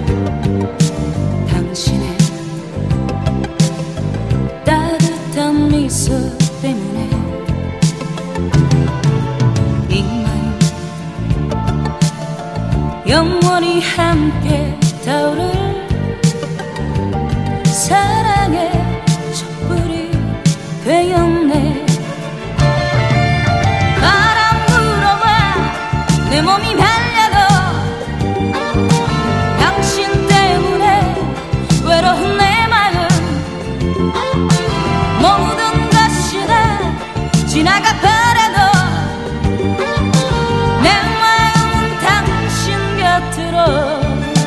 당신의 따뜻한 미소 때문에 이 마음 영원히 함께 타오를 사랑의 촛불이 되었네. 바람 불어와 내 몸이 말려도 당신 때문에 외로운 내 마음 모든 것이 다 지나가 버려도 내 마음은 당신 곁으로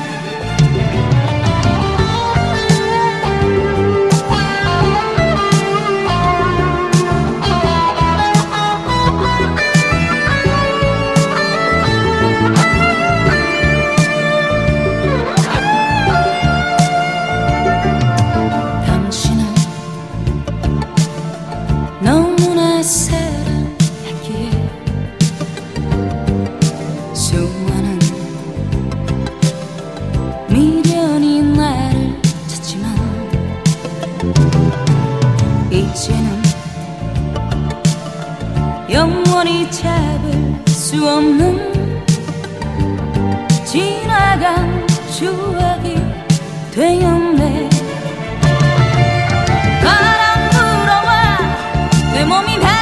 너무나 사랑했기에 수많은 미련이 나를 쳤지만 이제는 영원히 잡을 수 없는 지나간 추억이 되었네. 바람 불어와 내 몸이